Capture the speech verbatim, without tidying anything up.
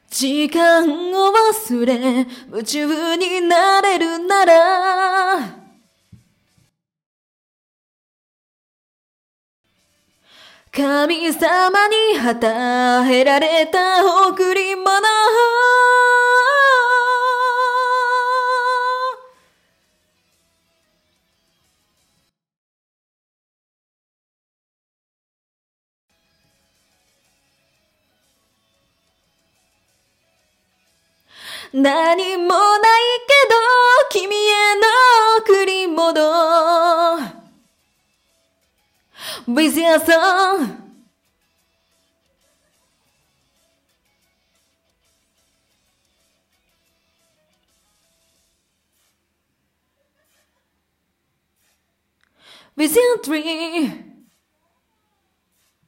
時間を忘れ夢中になれるなら神様に与えられた贈り物何もないけど君への贈り物 With your song With your dream